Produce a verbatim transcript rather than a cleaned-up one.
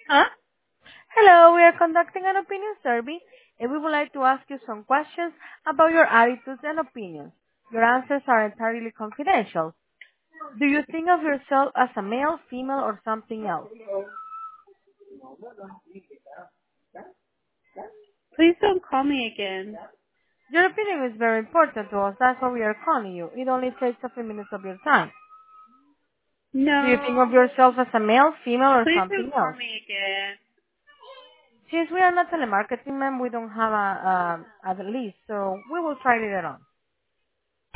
Huh? Hello, we are conducting an opinion survey and we would like to ask you some questions about your attitudes and opinions. Your answers are entirely confidential. Do you think of yourself as a male, female, or something else? Please don't call me again. Your opinion is very important to us. That's why we are calling you. It only takes a few minutes of your time. Do you think of No. yourself as a male, female, or Please something don't call else? me again. Since we are not telemarketing, ma'am, we don't have a, a, a list, so we will try later on.